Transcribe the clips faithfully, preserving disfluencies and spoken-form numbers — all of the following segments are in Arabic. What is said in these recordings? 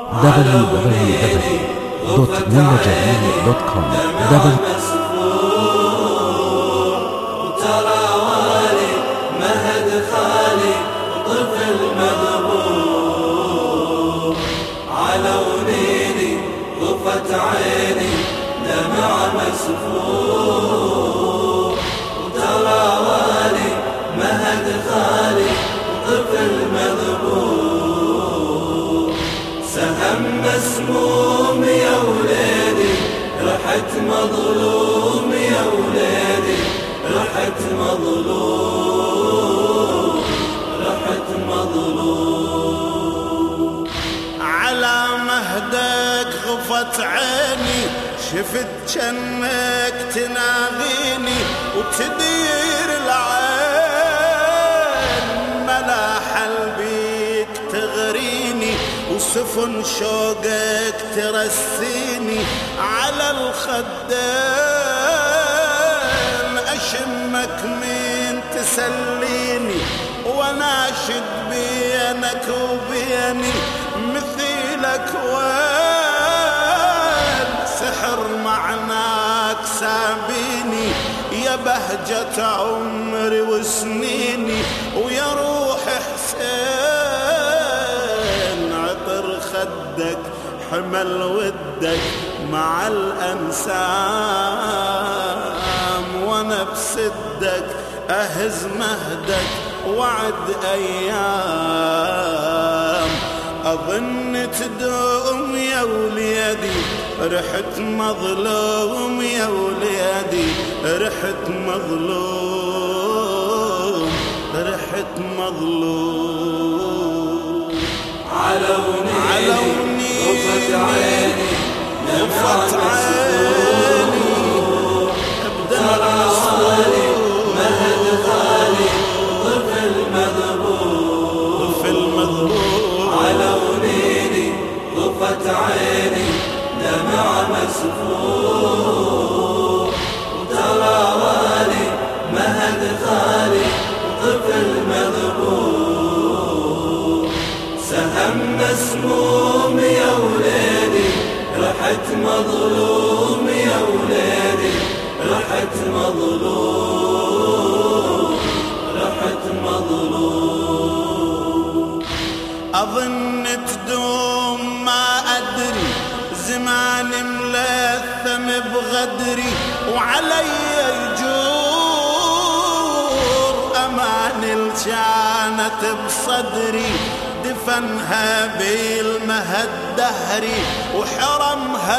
دبليو دبليو دبليو دوت منى جميل دوت كوم. ترى والي مهد خالي طفل مذبوح على ونيني غفت عيني دمع مسفوح. ترى والي مهد خالي طفل مذبوح سهم مسموم يا وليدي رحت مظلوم يا وليدي رحت مظلوم رحت مظلوم. على مهدك غفت عيني شفت جنك تناغيني وتدير العين ملاح البيك تغريني وسفن شوقك ترسيني على الخدين أشمك من تسليني وناشد بينك وبيني مثيلك وين سحر معناك سابيني يا بهجة عمري وسنيني ويا روح حسين عطر خدك حمل ودك مع الأنسام وانا بسدك أهز مهدك وعد أيام أظن تدوم يا وليدي رحت مظلوم يا وليدي رحت مظلوم رحت مظلوم. علوني غفت عيني غفت عيني ترى والي مهد خالي طفل مذبوح طفل مذبوح علوني غفت عيني دمع مسفوح. ترى والي مهد خالي طفل مذبوح سهم مسموم يا وليدي رحت مظلوم يا وليدي رحت مظلوم رحت مظلوم. أظن تدوم ما أدري زمان ملثم بغدري وعلي يجور أمان الجانة بصدري دفنها بالمهد دهري وحرمها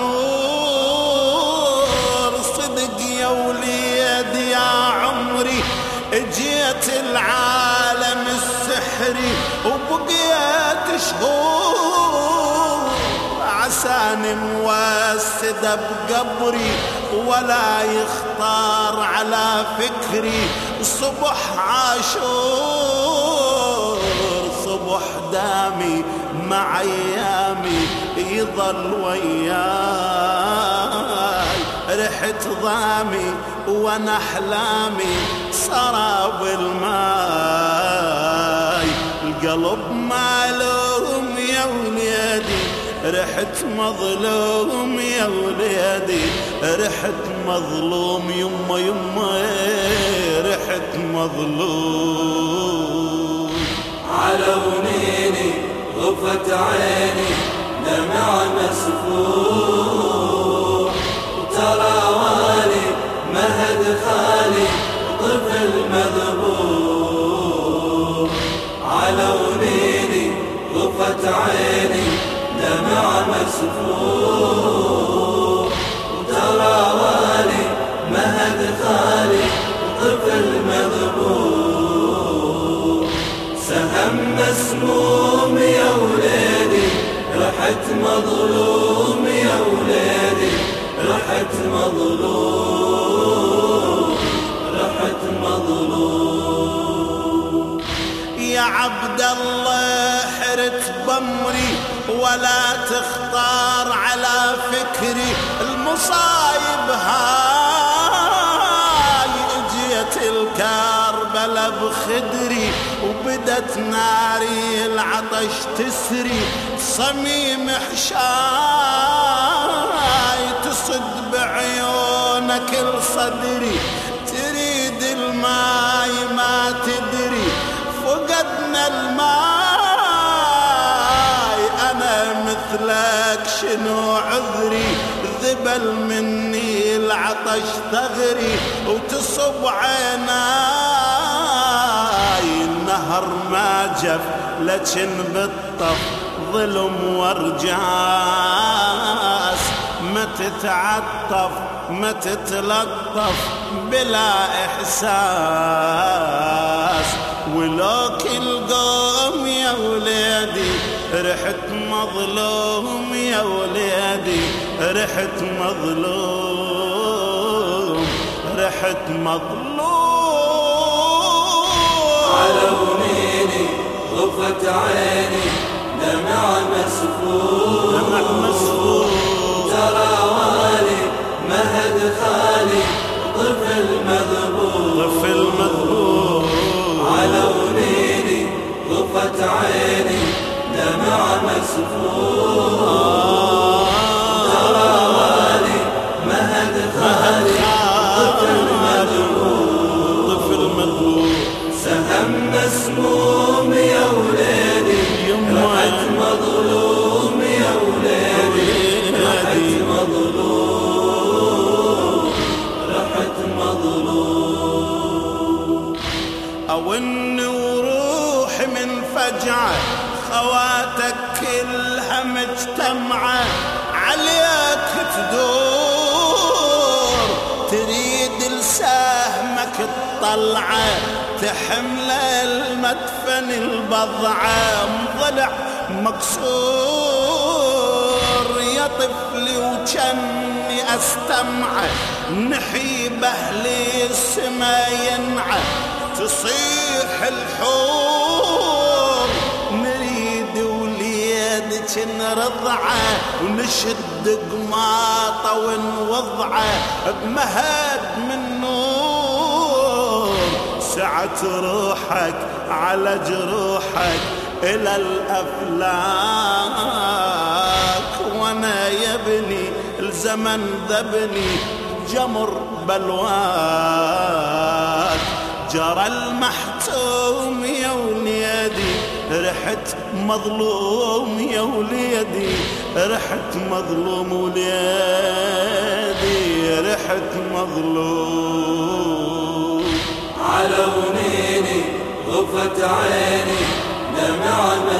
النور صدق يا وليد يا عمري اجيت العالم السحري وبقيت شهور عساني موسدة بقبري ولا يخطر على فكري صبح عاشور صبح دامي مع ايامي يظل وياي رحت ضامي وانا احلامي سراب الماي القلب مالوم يا وليدي رحت مظلوم يا وليدي رحت مظلوم يما يما رحت مظلوم. علوني غفت عيني دمع مسفوح. ترى والي مهد خالي طفل مذبوح علوني غفت عيني دمع مسفوح. ترى والي مهد خالي طفل مذبوح سهم مسموم يا وليدي رحت مظلوم يا وليدي رحت مظلوم رحت مظلوم. يا عبد الله حرت بمري ولا تختار على فكري المصايب هاي اجيت الكربة غلى بخدري وبدت ناري العطش تسري صميم حشاي تصد بعيونك لصدري تريد الماي ما تدري فقدنا الماي أنا مثلك شنو عذري ذبل مني العطش ثغري وتصب عيناي النهر ما جف لكن بالطف ظلم ورجاس ما تتعطف ما تتلطف بلا إحساس ولو كل قوم يا ولادي رحت مظلوم يا ولادي رحت مظلوم رحت مظلوم على ونيني غفت عيني دمع مسفور دمع مسفور ترى والي مهد خالي طفل مذبور طفل مذبور على ونيني غفت عيني دمع مسفور ترى والي مهد خالي طفل مذبور طفل مذبور سهم مسموم يا ولادي رحت مظلوم يا ولادي رحت مظلوم رحت مظلوم او ان وروح من فجعه خواتك كلها مجتمعه عليك تدور تريد لسهمك تطلعه تحمل المدفن البضعه مضلع مكسور يا طفلي وجني استمعه نحيب اهل السما ينعه تصيح الحور نريد وليدك نرضعه ونشد قماطه ونوضعه بمهد من نور سعت روحك على جروحك إلى الأفلاك وانا يبني الزمن ذبني جمر بلواك جرى المحتوم يا وليدي رحت مظلوم يا وليدي رحت مظلوم وليدي رحت مظلوم على ونيني غفت عيني دمع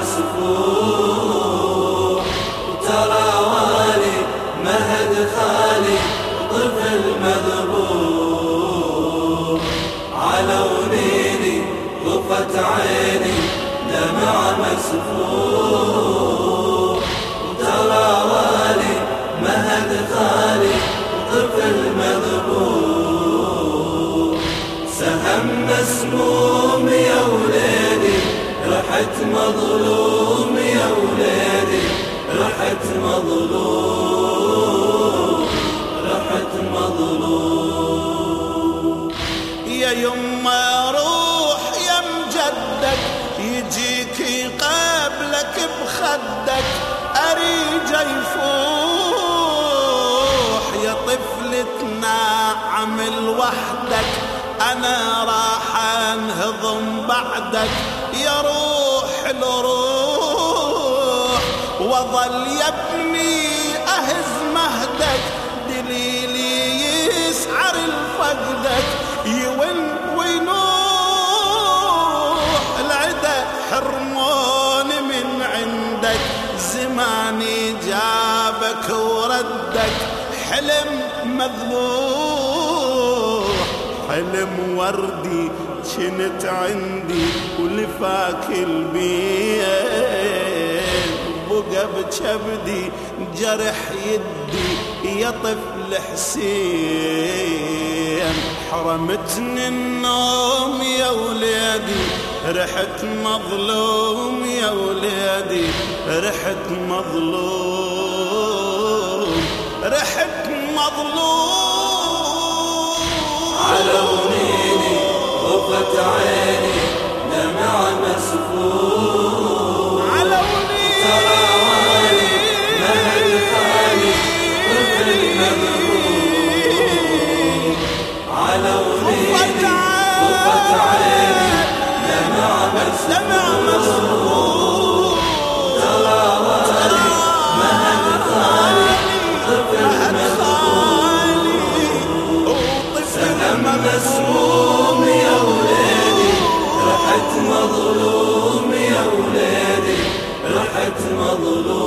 مسفور ترى والي مهد خالي طفل مذبور على ونيني غفت عيني دمع مسفور ترى والي مهد خالي طفل مذبور سهم مسموم يا ولادي رحت مظلوم يا ولادي رحت مظلوم رحت مظلوم يا يما روح يا مجدك يجيك يقابلك بخدك أريج يفوح يا طفلتنا عمل وحدك أنا راح انهضم بعدك يا روح الروح وظل يبني أهز مهدك دليلي يسعر الفقدك يون وينوح العدا حرمون من عندك زماني جابك وردك حلم مذبوح حلم وردي كنت عندي ولفاك البيت بقى بكبدي جرح يدي يا طفل حسين حرمتني النوم يا ولادي رحت مظلوم يا ولادي رحت مظلوم رحت مظلوم على ونيني طفت عيني دمع مسفوح علوني تراواني مهد حالي طفل مذبوح علوني طفت عيني دمع مسفوح تراواني مهد حالي طفل مذبوح سهم مسموم يا وليدي رحت مظلوم يا وليدي رحت مظلوم